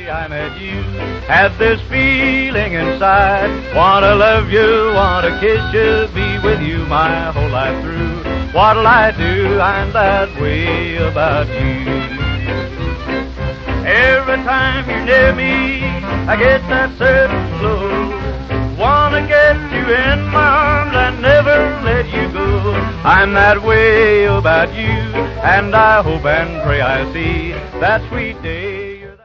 day I met you, had this feeling inside. Wanna love you, wanna kiss you, be with you my whole life through. What'll I do? I'm that way about you. Every time you're near me, I get that certain glow. Wanna get you in my arms and never let you go. I'm that way about you, and I hope and pray I see that sweet day.